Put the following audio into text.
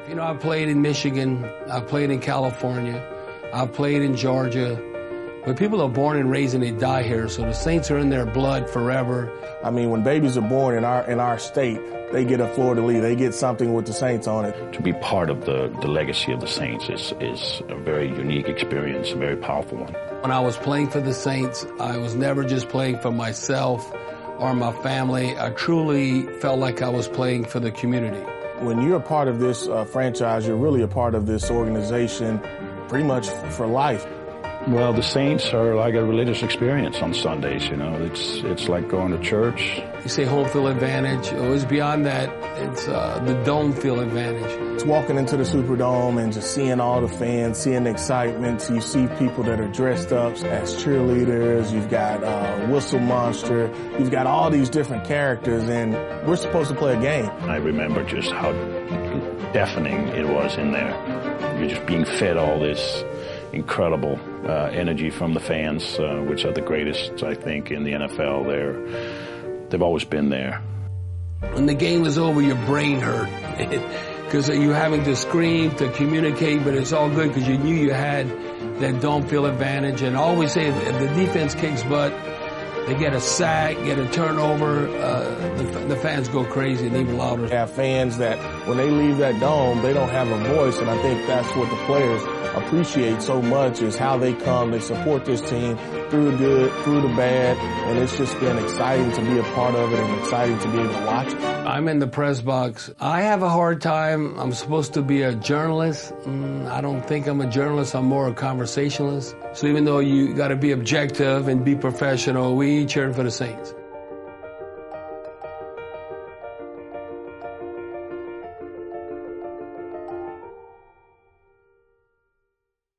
You know, I've played in Michigan, I've played in California, I've played in Georgia. But people are born and raised and they die here, so the Saints are in their blood forever. I mean, when babies are born in our state, they get a fleur-de-lis. They get something with the Saints on it. To be part of the legacy of the Saints is a very unique experience, a very powerful one. When I was playing for the Saints, I was never just playing for myself or my family. I truly felt like I was playing for the community. When you're a part of this franchise, you're really a part of this organization pretty much for life. Well, the Saints are like a religious experience on Sundays, you know. It's like going to church. You say home field advantage. It was beyond that. It's the dome field advantage. It's walking into the Superdome and just seeing all the fans, seeing the excitement. So you see people that are dressed up as cheerleaders. You've got Whistle Monster. You've got all these different characters, and we're supposed to play a game. I remember just how deafening it was in there. You're just being fed all this incredible energy from the fans, which are the greatest, I think, in the NFL. They've always been there. When the game was over, your brain hurt because you're having to scream to communicate, but it's all good because you knew you had that dome field advantage. And I always say if the defense kicks butt, they get a sack, get a turnover, the fans go crazy and even louder. You have fans that when they leave that dome, they don't have a voice, and I think that's what the players appreciate so much is how they come, they support this team through the good, through the bad, and it's just been exciting to be a part of it and exciting to be able to watch it. I'm in the press box. I have a hard time. I'm supposed to be a journalist. I don't think I'm a journalist. I'm more a conversationalist. So even though you got to be objective and be professional, we cheering for the Saints.